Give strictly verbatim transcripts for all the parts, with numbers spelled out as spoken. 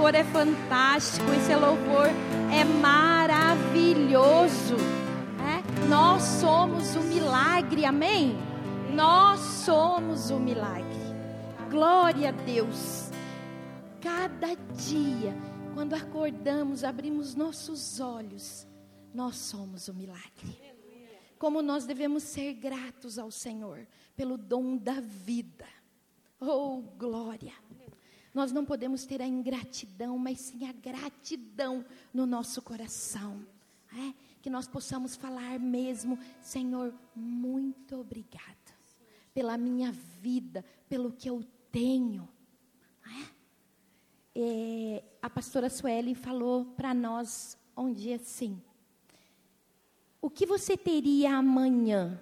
louvor é fantástico, esse louvor é maravilhoso. É? Nós somos o milagre, amém? Nós somos o milagre. Glória a Deus. Cada dia, quando acordamos, abrimos nossos olhos, nós somos o milagre. Como nós devemos ser gratos ao Senhor pelo dom da vida. Oh, glória. Nós não podemos ter a ingratidão, mas sim a gratidão no nosso coração. É? Que nós possamos falar mesmo, Senhor, muito obrigada pela minha vida, pelo que eu tenho. É? É, a pastora Sueli falou para nós um dia assim: o que você teria amanhã?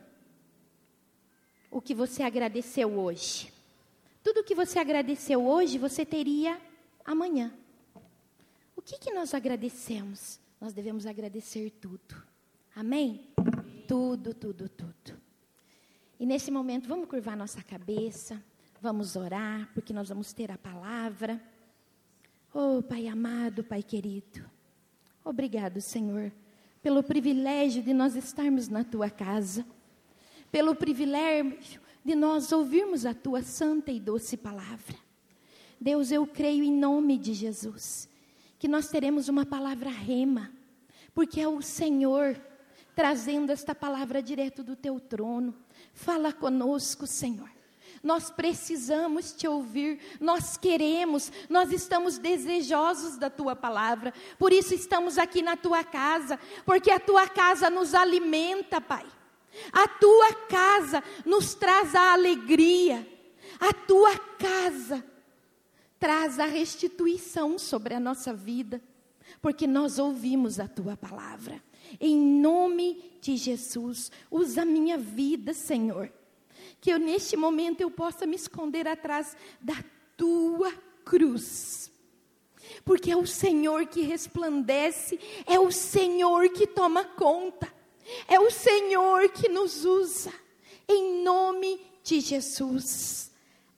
O que você agradeceu hoje? Tudo que você agradeceu hoje, você teria amanhã. O que, que nós agradecemos? Nós devemos agradecer tudo. Amém? Amém. Tudo, tudo, tudo. E nesse momento, vamos curvar nossa cabeça, vamos orar, porque nós vamos ter a palavra. Oh, Pai amado, Pai querido, obrigado, Senhor, pelo privilégio de nós estarmos na Tua casa, pelo privilégio de nós ouvirmos a Tua santa e doce palavra. Deus, eu creio em nome de Jesus, que nós teremos uma palavra rema, porque é o Senhor trazendo esta palavra direto do Teu trono. Fala conosco, Senhor. Nós precisamos Te ouvir, nós queremos, nós estamos desejosos da Tua palavra. Por isso estamos aqui na Tua casa, porque a Tua casa nos alimenta, Pai. A Tua casa nos traz a alegria. A Tua casa traz a restituição sobre a nossa vida, porque nós ouvimos a Tua palavra. Em nome de Jesus, usa a minha vida, Senhor. Que eu, neste momento, eu possa me esconder atrás da Tua cruz. Porque é o Senhor que resplandece, é o Senhor que toma conta, é o Senhor que nos usa. Em nome de Jesus.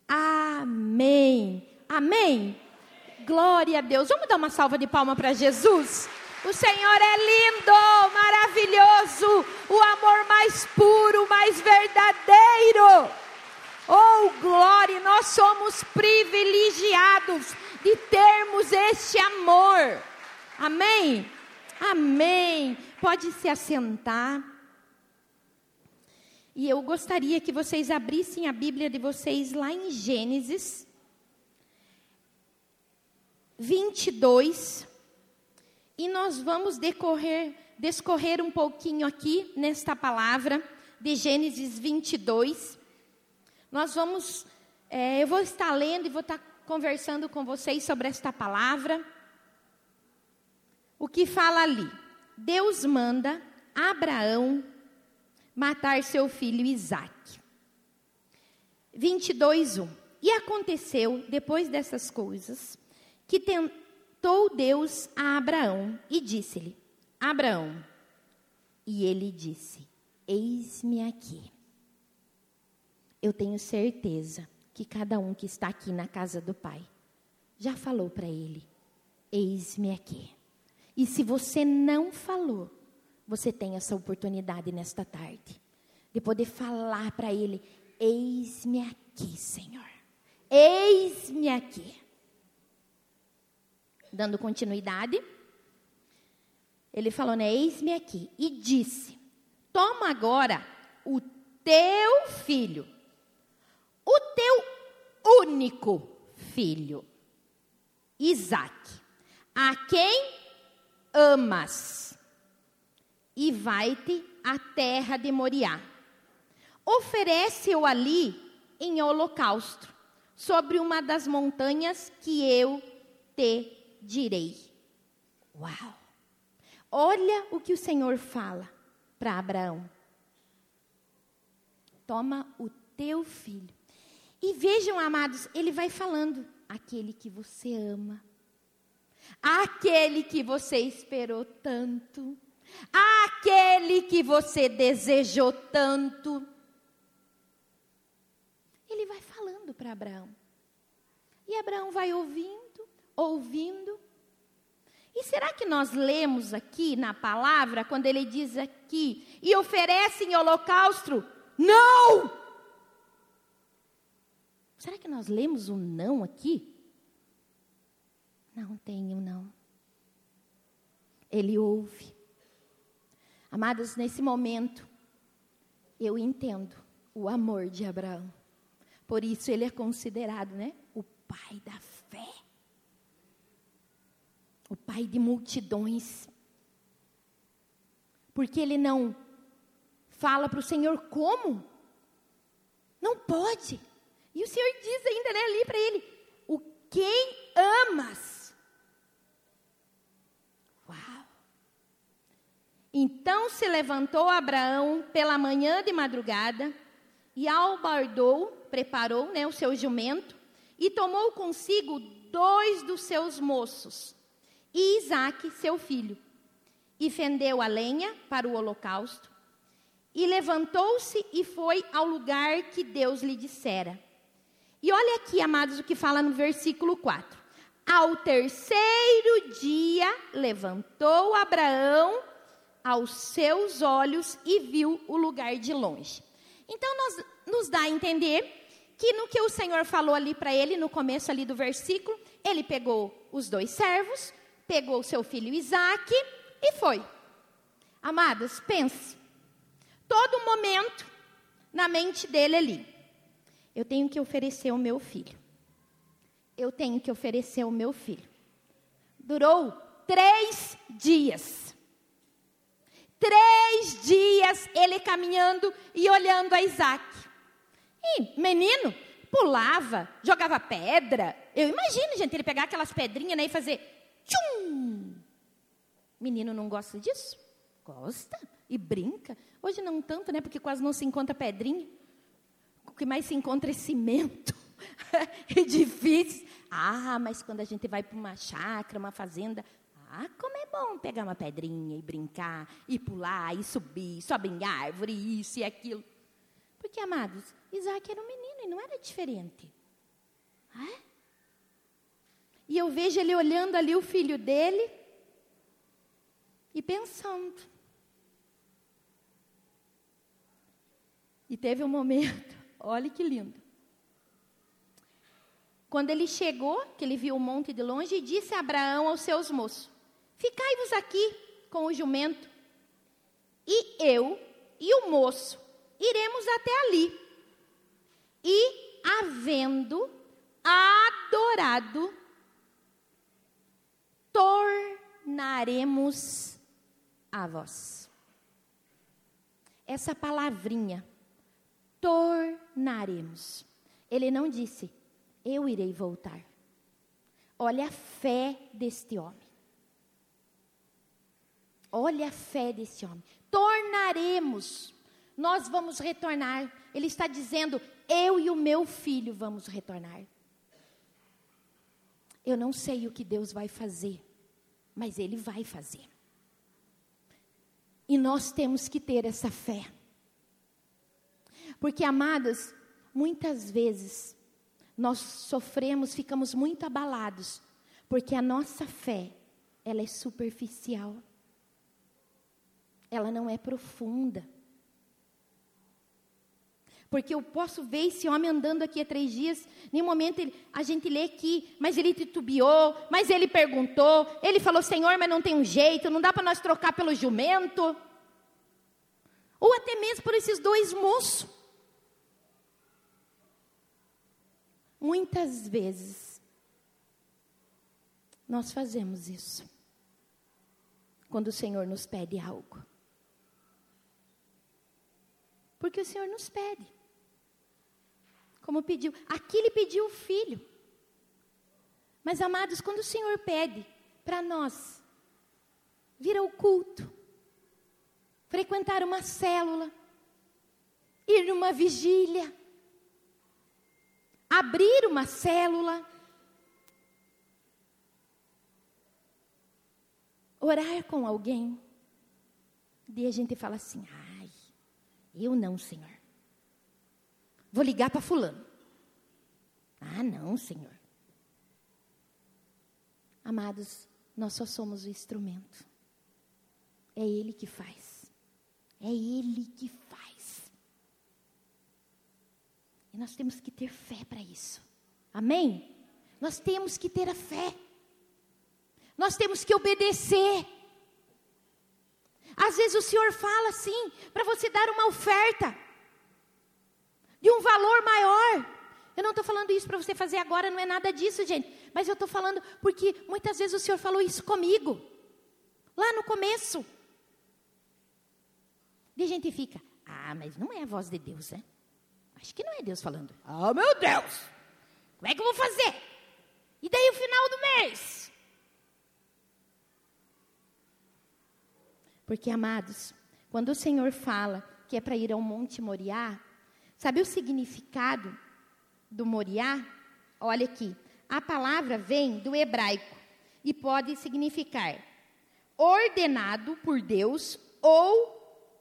Amém. Amém. Glória a Deus. Vamos dar uma salva de palmas para Jesus? O Senhor é lindo, maravilhoso, o amor mais puro, mais verdadeiro. Oh, glória, nós somos privilegiados de termos este amor. Amém? Amém. Pode se assentar. E eu gostaria que vocês abrissem a Bíblia de vocês lá em Gênesis vinte e dois. E nós vamos decorrer, descorrer um pouquinho aqui nesta palavra de Gênesis vinte e dois. Nós vamos, é, eu vou estar lendo e vou estar conversando com vocês sobre esta palavra. O que fala ali? Deus manda Abraão matar seu filho Isaque. vinte e dois, um. E aconteceu, depois dessas coisas, que tentou Deus a Abraão e disse-lhe: Abraão. E ele disse: eis-me aqui. Eu tenho certeza que cada um que está aqui na casa do Pai já falou para ele: eis-me aqui. E se você não falou, você tem essa oportunidade nesta tarde de poder falar para ele: eis-me aqui, Senhor. Eis-me aqui. Dando continuidade, ele falou, né? Eis-me aqui. E disse: toma agora o teu filho, o teu único filho, Isaque, a quem amas, e vai-te à terra de Moriá. Oferece-o ali em holocausto, sobre uma das montanhas que eu te direi. Uau! Olha o que o Senhor fala para Abraão. Toma o teu filho. E vejam, amados, ele vai falando: aquele que você ama, aquele que você esperou tanto, aquele que você desejou tanto. Ele vai falando para Abraão. E Abraão vai ouvindo, ouvindo. E será que nós lemos aqui na palavra, quando ele diz aqui, e oferecem holocausto? Não! Será que nós lemos o não aqui? Não tenho não. Ele ouve. Amados, nesse momento, eu entendo o amor de Abraão. Por isso ele é considerado, né, o pai da fé. O pai de multidões. Porque ele não fala para o Senhor como? Não pode. E o Senhor diz ainda, né, ali para ele, o quem amas. Uau. Então se levantou Abraão pela manhã de madrugada e albardou, preparou, né, o seu jumento e tomou consigo dois dos seus moços e Isaque, seu filho, e fendeu a lenha para o holocausto, e levantou-se e foi ao lugar que Deus lhe dissera. E olha aqui, amados, o que fala no versículo quatro. Ao terceiro dia, levantou Abraão aos seus olhos e viu o lugar de longe. Então, nós, nos dá a entender que no que o Senhor falou ali para ele, no começo ali do versículo, ele pegou os dois servos, pegou o seu filho Isaque e foi. Amados, pense. Todo momento na mente dele ali. Eu tenho que oferecer o meu filho. Eu tenho que oferecer o meu filho. Durou três dias. Três dias ele caminhando e olhando a Isaque. E menino pulava, jogava pedra. Eu imagino, gente, ele pegar aquelas pedrinhas, né, e fazer... Tchum! Menino não gosta disso? Gosta e brinca. Hoje não tanto, né? Porque quase não se encontra pedrinha. O que mais se encontra é cimento, edifícios. Ah, mas quando a gente vai para uma chácara, uma fazenda, ah, como é bom pegar uma pedrinha e brincar, e pular, e subir, sobe em árvore, isso e aquilo. Porque, amados, Isaque era um menino e não era diferente. Ah, e eu vejo ele olhando ali o filho dele e pensando. E teve um momento, olha que lindo. Quando ele chegou, que ele viu o monte de longe, e disse a Abraão aos seus moços, ficai-vos aqui com o jumento, e eu e o moço iremos até ali. E, havendo adorado, tornaremos a vós. Essa palavrinha, tornaremos. Ele não disse, eu irei voltar. Olha a fé deste homem. Olha a fé desse homem. Tornaremos. Nós vamos retornar. Ele está dizendo, eu e o meu filho vamos retornar. Eu não sei o que Deus vai fazer, mas Ele vai fazer. E nós temos que ter essa fé. Porque, amadas, muitas vezes nós sofremos, ficamos muito abalados, porque a nossa fé, ela é superficial. Ela não é profunda. Porque eu posso ver esse homem andando aqui há três dias, em um momento ele, a gente lê aqui, mas ele titubeou, mas ele perguntou, ele falou, Senhor, mas não tem um jeito, não dá para nós trocar pelo jumento. Ou até mesmo por esses dois moços. Muitas vezes, nós fazemos isso, quando o Senhor nos pede algo. Porque o Senhor nos pede. Como pediu. Aqui Ele pediu o filho. Mas, amados, quando o Senhor pede para nós vir ao culto, frequentar uma célula, ir numa vigília, abrir uma célula, orar com alguém, daí a gente fala assim, ai, eu não, Senhor. Vou ligar para fulano. Ah, não, Senhor. Amados, nós só somos o instrumento. É Ele que faz. É Ele que faz. E nós temos que ter fé para isso. Amém? Nós temos que ter a fé. Nós temos que obedecer. Às vezes o Senhor fala assim, para você dar uma oferta de um valor maior. Eu não estou falando isso para você fazer agora, não é nada disso, gente. Mas eu estou falando porque muitas vezes o Senhor falou isso comigo. Lá no começo. E a gente fica, ah, mas não é a voz de Deus, né? Acho que não é Deus falando. Ah, meu Deus, como é que eu vou fazer? E daí o final do mês? Porque, amados, quando o Senhor fala que é para ir ao Monte Moriá, sabe o significado do Moriá? Olha aqui, a palavra vem do hebraico e pode significar ordenado por Deus ou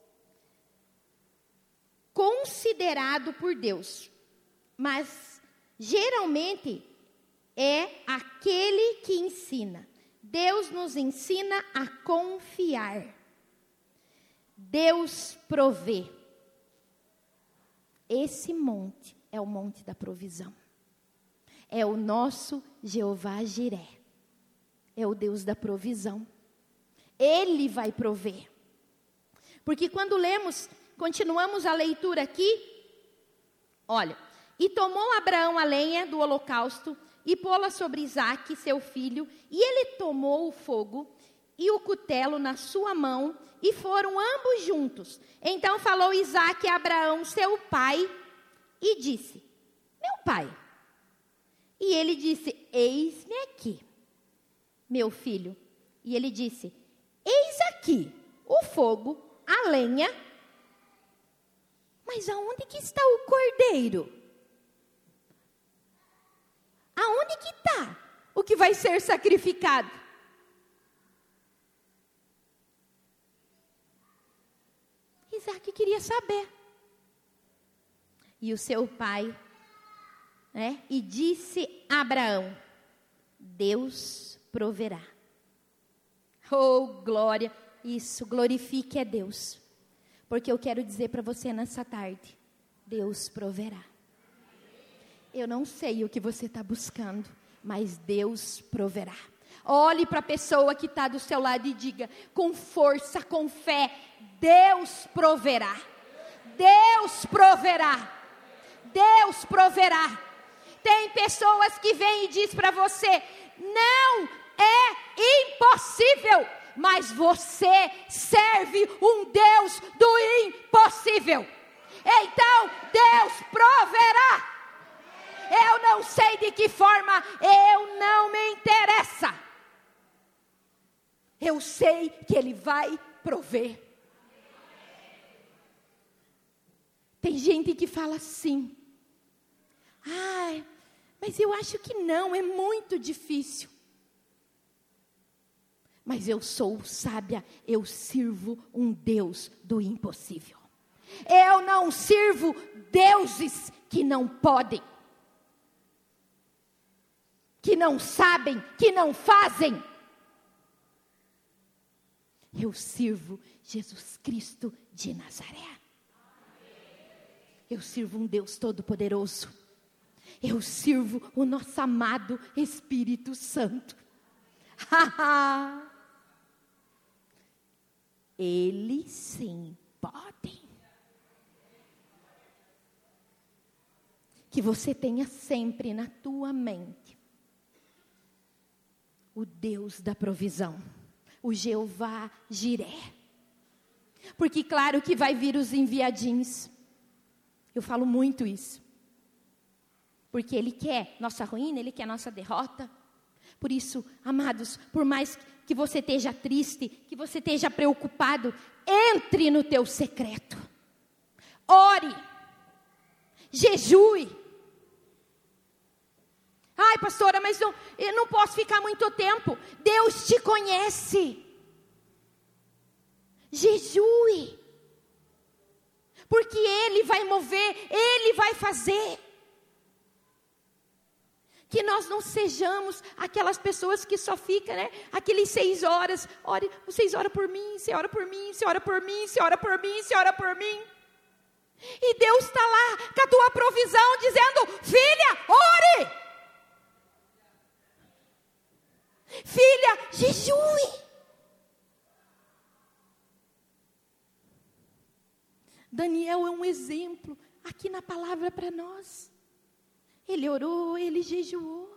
considerado por Deus. Mas, geralmente, é aquele que ensina. Deus nos ensina a confiar. Deus provê. Esse monte é o monte da provisão. É o nosso Jeová Jiré. É o Deus da provisão. Ele vai prover. Porque quando lemos, continuamos a leitura aqui. Olha, e tomou Abraão a lenha do holocausto e pô-la sobre Isaque, seu filho, e ele tomou o fogo e o cutelo na sua mão, e foram ambos juntos. Então falou Isaque a Abraão, seu pai, e disse, meu pai. E ele disse, eis-me aqui, meu filho. E ele disse, eis aqui o fogo, a lenha, mas aonde que está o cordeiro? Aonde que está o que vai ser sacrificado? Isaque queria saber. E o seu pai, né? E disse a Abraão, Deus proverá. Oh, glória, isso, glorifique a Deus. Porque eu quero dizer para você nessa tarde, Deus proverá. Eu não sei o que você está buscando, mas Deus proverá. Olhe para a pessoa que está do seu lado e diga, com força, com fé, Deus proverá. Deus proverá. Deus proverá. Tem pessoas que vêm e dizem para você, não é impossível, mas você serve um Deus do impossível. Então Deus proverá. Eu não sei de que forma, eu não me interessa. Eu sei que Ele vai prover. Tem gente que fala assim, ai, mas eu acho que não, é muito difícil. Mas eu sou sábia, eu sirvo um Deus do impossível. Eu não sirvo deuses que não podem, que não sabem, que não fazem. Eu sirvo Jesus Cristo de Nazaré. Eu sirvo um Deus todo-poderoso. Eu sirvo o nosso amado Espírito Santo. Eles sim podem. Que você tenha sempre na tua mente o Deus da provisão, o Jeová Jiré. Porque claro que vai vir os enviadinhos. Eu falo muito isso. Porque Ele quer nossa ruína, Ele quer nossa derrota. Por isso, amados, por mais que você esteja triste, que você esteja preocupado, entre no teu secreto. Ore. Jejue. Ai, pastora, mas não, eu não posso ficar muito tempo. Deus te conhece. Jejue. Porque Ele vai mover, Ele vai fazer. Que nós não sejamos aquelas pessoas que só ficam, né? Aqueles seis horas. Ore, vocês oram por mim, você ora por mim, você ora por mim, você ora por mim, você ora por mim. E Deus está lá com a tua provisão, dizendo: filha, ore. Filha, jejue. Daniel é um exemplo aqui na palavra para nós. Ele orou, ele jejuou.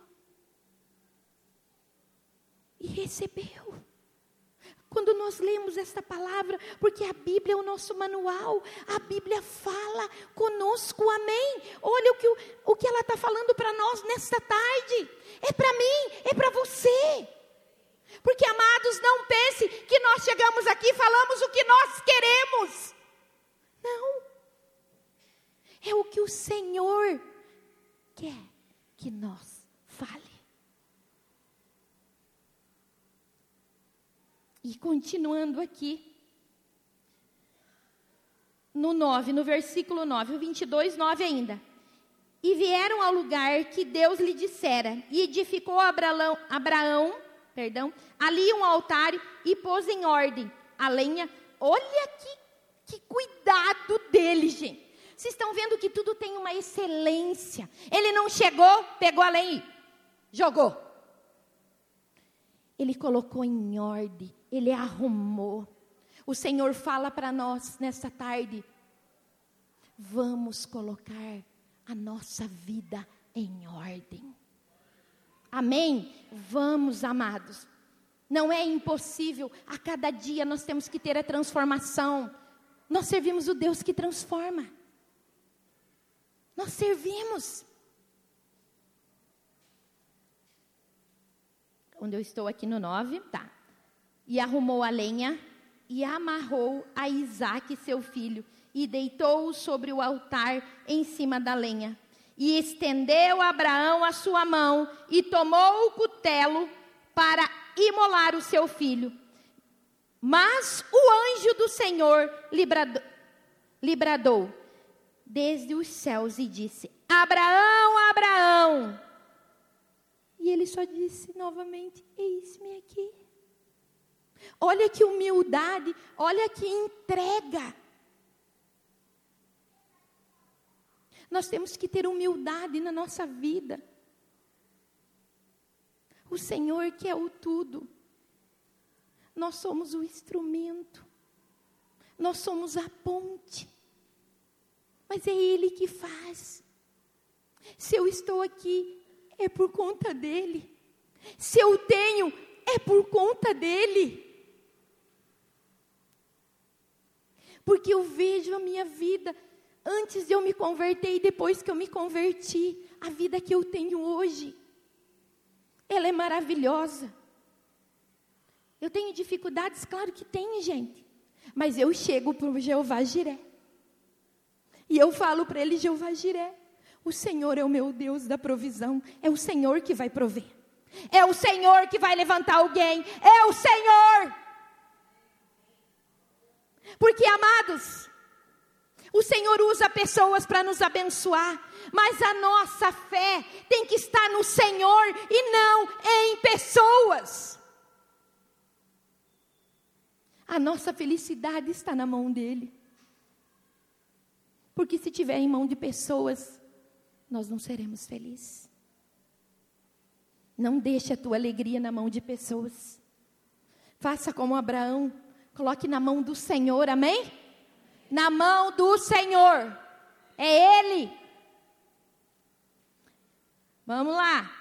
E recebeu. Quando nós lemos esta palavra, porque a Bíblia é o nosso manual, a Bíblia fala conosco, amém? Olha o que, o que ela está falando para nós nesta tarde. É para mim, é para você. Porque, amados, não pense que nós chegamos aqui e falamos o que nós queremos. Não. É o que o Senhor quer que nós fale. E continuando aqui, no nove, no versículo nove, o vinte e dois, nove ainda. E vieram ao lugar que Deus lhe dissera, e edificou Abraão, Abraão perdão, ali um altar e pôs em ordem a lenha. Olha que, que cuidado dele, gente. Vocês estão vendo que tudo tem uma excelência. Ele não chegou, pegou a lenha e jogou. Ele colocou em ordem, ele arrumou. O Senhor fala para nós nesta tarde: vamos colocar a nossa vida em ordem. Amém? Vamos, amados. Não é impossível. A cada dia nós temos que ter a transformação. Nós servimos o Deus que transforma. Nós servimos. Onde eu estou aqui no nove, tá. E arrumou a lenha e amarrou a Isaque, seu filho, e deitou-o sobre o altar em cima da lenha. E estendeu Abraão a sua mão e tomou o cutelo para imolar o seu filho. Mas o anjo do Senhor lhe bradou, lhe bradou desde os céus e disse: Abraão, Abraão. E ele só disse novamente: eis-me aqui. Olha que humildade, olha que entrega. Nós temos que ter humildade na nossa vida. O Senhor que é o tudo. Nós somos o instrumento. Nós somos a ponte. Mas é Ele que faz. Se eu estou aqui, é por conta dEle. Se eu tenho, é por conta dEle. Porque eu vejo a minha vida antes de eu me converter e depois que eu me converti, a vida que eu tenho hoje, ela é maravilhosa. Eu tenho dificuldades, claro que tenho, gente. Mas eu chego para o Jeová Jiré. E eu falo para ele: Jeová Jiré, o Senhor é o meu Deus da provisão. É o Senhor que vai prover. É o Senhor que vai levantar alguém. É o Senhor. Porque, amados, o Senhor usa pessoas para nos abençoar, mas a nossa fé tem que estar no Senhor e não em pessoas. A nossa felicidade está na mão dEle. Porque se tiver em mão de pessoas, nós não seremos felizes. Não deixe a tua alegria na mão de pessoas. Faça como Abraão, coloque na mão do Senhor, amém? Na mão do Senhor. É Ele. Vamos lá.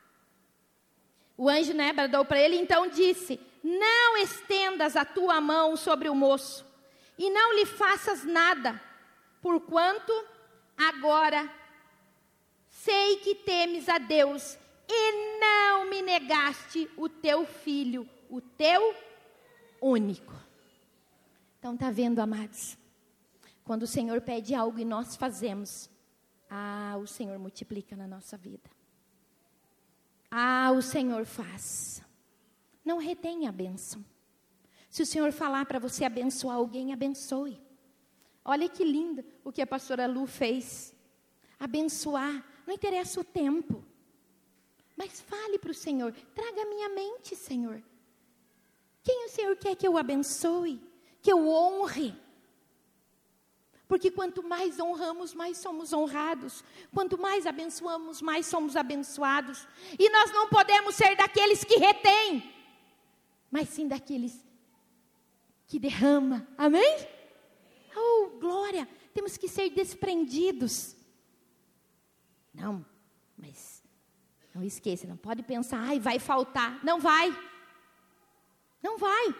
O anjo, né, bradou para ele, então disse: não estendas a tua mão sobre o moço, e não lhe faças nada, porquanto agora sei que temes a Deus, e não me negaste o teu filho, o teu único. Então tá vendo, amados? Quando o Senhor pede algo e nós fazemos, ah, o Senhor multiplica na nossa vida. Ah, o Senhor faz. Não retenha a bênção. Se o Senhor falar para você abençoar alguém, abençoe. Olha que lindo o que a pastora Lu fez. Abençoar, não interessa o tempo. Mas fale para o Senhor, traga a minha mente, Senhor. Quem o Senhor quer que eu abençoe, que eu honre? Porque quanto mais honramos, mais somos honrados. Quanto mais abençoamos, mais somos abençoados. E nós não podemos ser daqueles que retêm, mas sim daqueles que derrama. Amém? Oh, glória! Temos que ser desprendidos. Não, mas não esqueça, não pode pensar, ai, vai faltar. Não vai. Não vai.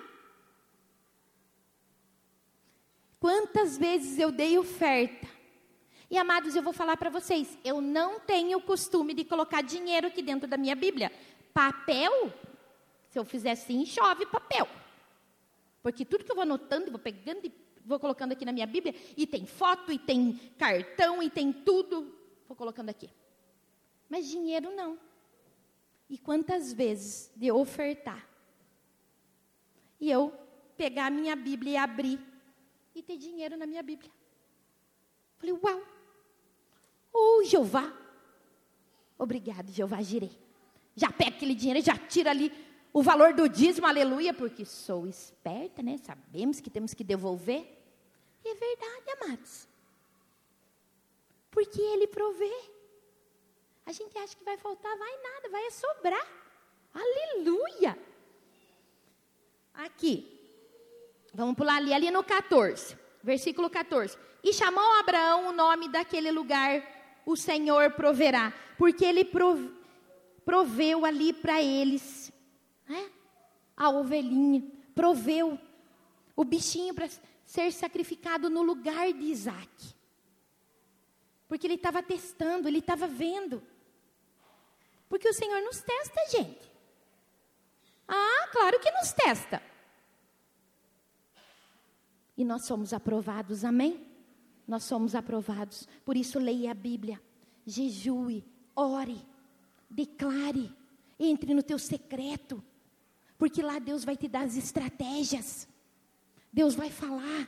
Quantas vezes eu dei oferta? E amados, eu vou falar para vocês, eu não tenho o costume de colocar dinheiro aqui dentro da minha Bíblia. Papel, se eu fizer assim, chove papel. Porque tudo que eu vou anotando, vou pegando e vou colocando aqui na minha Bíblia, e tem foto, e tem cartão, e tem tudo, vou colocando aqui. Mas dinheiro não. E quantas vezes de ofertar, e eu pegar a minha Bíblia e abrir, e ter dinheiro na minha Bíblia. Falei, uau. Oh, Jeová. Obrigado, Jeová Jireh. Já pega aquele dinheiro e já tira ali o valor do dízimo, aleluia, porque sou esperta, né? Sabemos que temos que devolver. E é verdade, amados. Porque Ele provê. A gente acha que vai faltar, vai nada, vai sobrar. Aleluia. Aqui. Vamos pular ali, ali no catorze, versículo catorze. E chamou Abraão o nome daquele lugar, o Senhor proverá, porque Ele prove, proveu ali para eles, né? A ovelhinha, proveu o bichinho para ser sacrificado no lugar de Isaac. Porque Ele estava testando, Ele estava vendo. Porque o Senhor nos testa, gente. Ah, claro que nos testa. E nós somos aprovados, amém? Nós somos aprovados. Por isso, leia a Bíblia. Jejue, ore, declare. Entre no teu secreto. Porque lá Deus vai te dar as estratégias. Deus vai falar.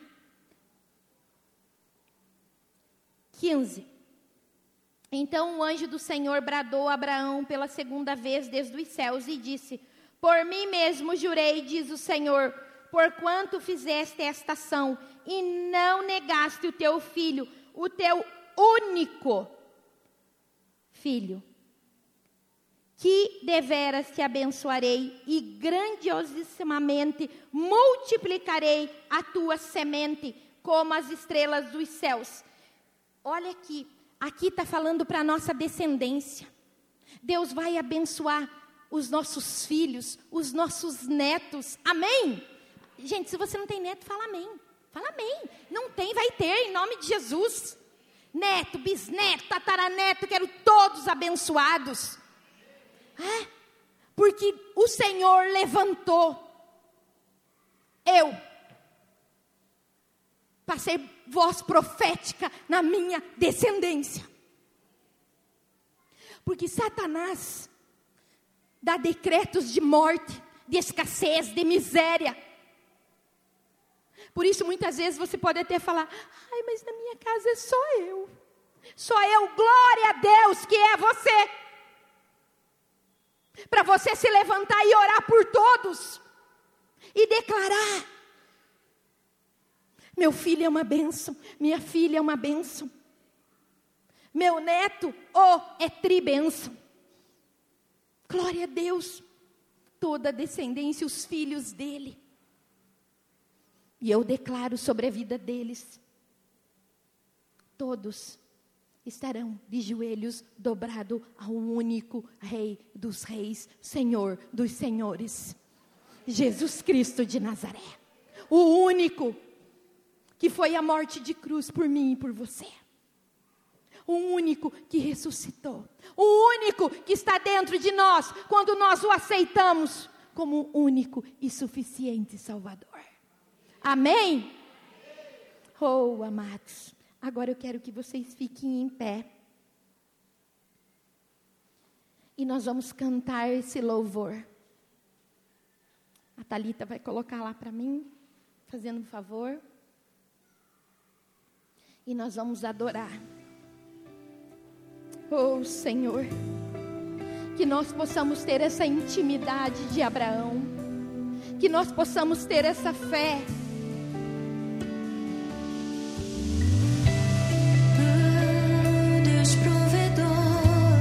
quinze. Então o anjo do Senhor bradou a Abraão pela segunda vez desde os céus e disse: por mim mesmo jurei, diz o Senhor, porquanto fizeste esta ação e não negaste o teu filho, o teu único filho, que deveras te abençoarei e grandiosissimamente multiplicarei a tua semente como as estrelas dos céus. Olha aqui, aqui está falando para a nossa descendência. Deus vai abençoar os nossos filhos, os nossos netos, amém? Gente, se você não tem neto, fala amém. Fala amém. Não tem, vai ter, em nome de Jesus. Neto, bisneto, tataraneto, quero todos abençoados. É? Porque o Senhor levantou eu para ser voz profética na minha descendência. Porque Satanás dá decretos de morte, de escassez, de miséria. Por isso, muitas vezes, você pode até falar, ai, mas na minha casa é só eu. Só eu, glória a Deus, que é você. Para você se levantar e orar por todos. E declarar. Meu filho é uma bênção, minha filha é uma bênção. Meu neto, oh, é tribênção. Glória a Deus. Toda a descendência, os filhos dele. E eu declaro sobre a vida deles. Todos estarão de joelhos dobrados ao único Rei dos reis, Senhor dos senhores. Jesus Cristo de Nazaré. O único que foi a morte de cruz por mim e por você. O único que ressuscitou. O único que está dentro de nós quando nós o aceitamos como único e suficiente Salvador. Amém? Oh, amados, agora eu quero que vocês fiquem em pé. E nós vamos cantar esse louvor. A Thalita vai colocar lá para mim, fazendo um favor. E nós vamos adorar. Oh, Senhor, Que nós possamos ter essa intimidade de Abraão. Que nós possamos ter essa fé. Oh, Deus provedor,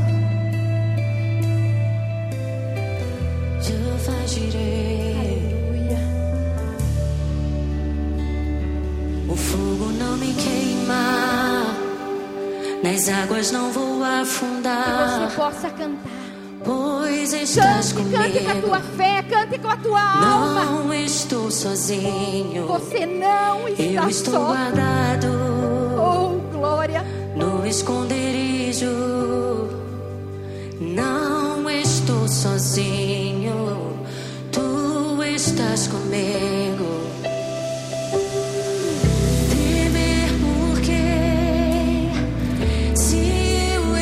Jeová Jireh. O fogo não me queima, nas águas não vou afundar. Que você possa cantar. Pois estás Cante, comigo. cante com a tua fé, cante com a tua alma. Não estou sozinho. Você não está Eu estou só. guardado. Oh, glória. No esconderijo. Não estou sozinho. Tu estás comigo. Temer por quê? Se eu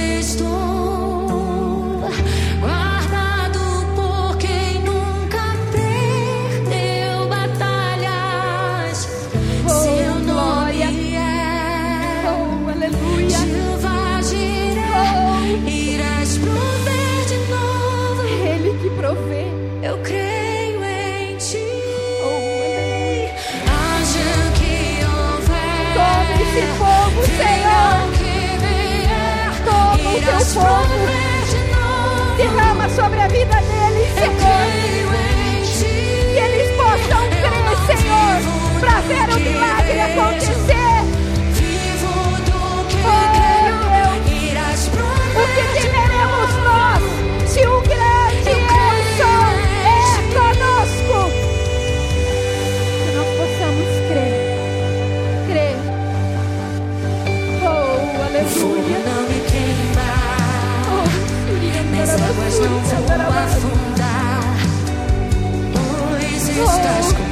estou guardado por quem nunca perdeu batalhas. Oh, Seu glória. nome é Oh, aleluia. Jeová Jireh. Irás prover de novo. Ele que provê. Eu creio em ti. Oh, aleluia. Haja o que houver. Toma esse fogo, Senhor. Venha o que vier. Toma o teu Irás fogo. prover de novo. Derrama sobre a vida deles, Eu Senhor. creio em ti. Que eles possam crer, Senhor, para ver o milagre acontecer. Vivo do que Oh, creio. Irás O prover que de temeremos nós, se o grande eu sou é conosco? Que nós possamos crer, crer. Oh, O fogo aleluia. não me queima. Oh, Nas águas não vou afundar. Pois estás comigo.